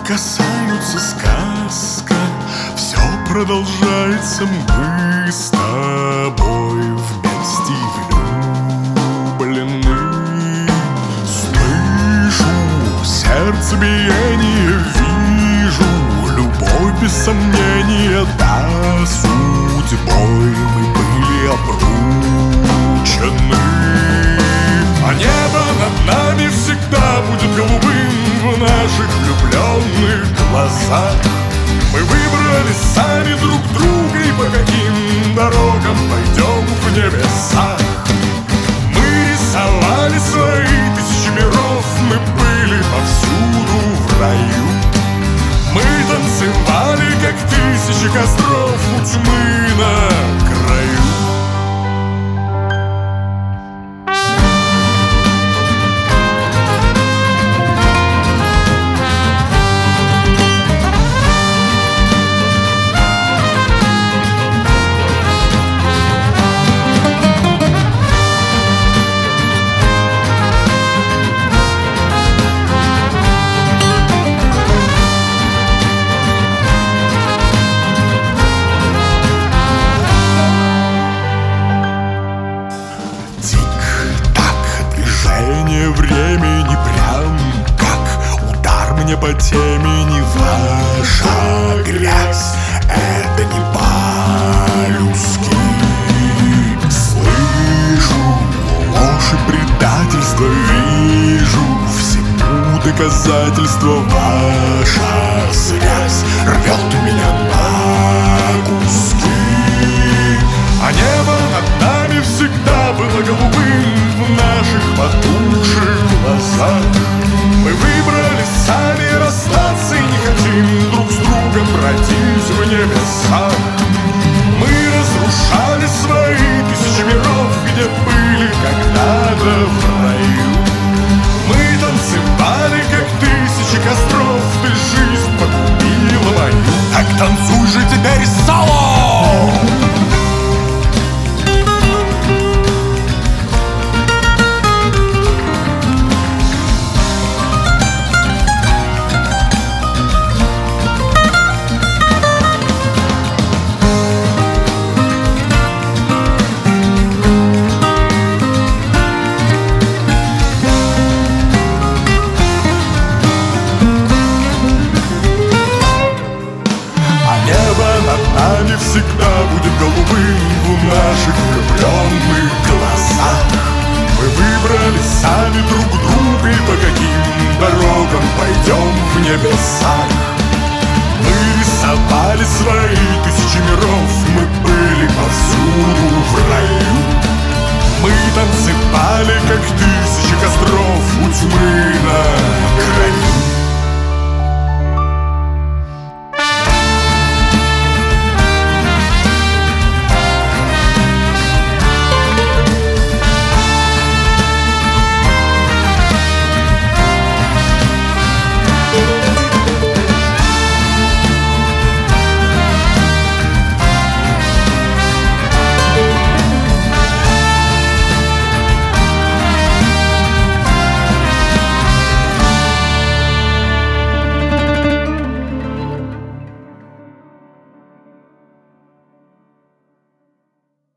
касаются сказка, все продолжается, мы с тобой вместе влюблены. Слышу сердце биение, вижу любовь без сомнения, да, судьбой мы были обручены. А небо над нами всегда будет голубым в наших влюбленных глазах. Мы выбрали сами друг друга, и по каким дорогам пойдем в небесах. Мы рисовали свои тысячи миров, мы были повсюду в раю. Мы танцевали, как тысячи костров у тьмы на краю. Времени прям как удар мне по темени. Ваша грязь — это не по-людски. Слышу ложь и предательство, вижу всему доказательство. Ваша связь рвет меня на куски. А небо над нами всегда было голубым в наших потухших глазах. Мы выбрали сами расстаться и не хотим друг с другом бродить в небесах. Мы разрушали свои тысячи миров, где были когда-то в раю. Мы танцевали, как тысячи костров, ты жизнь погубила мою. Так танцуй же теперь соло! Нами всегда будет голубым в наших влюбленных глазах. Мы выбрали сами друг друга, и по каким дорогам пойдем в небесах. Мы рисовали свои тысячи миров, мы были повсюду в раю. Мы танцевали, как тысячи костров у тьмы на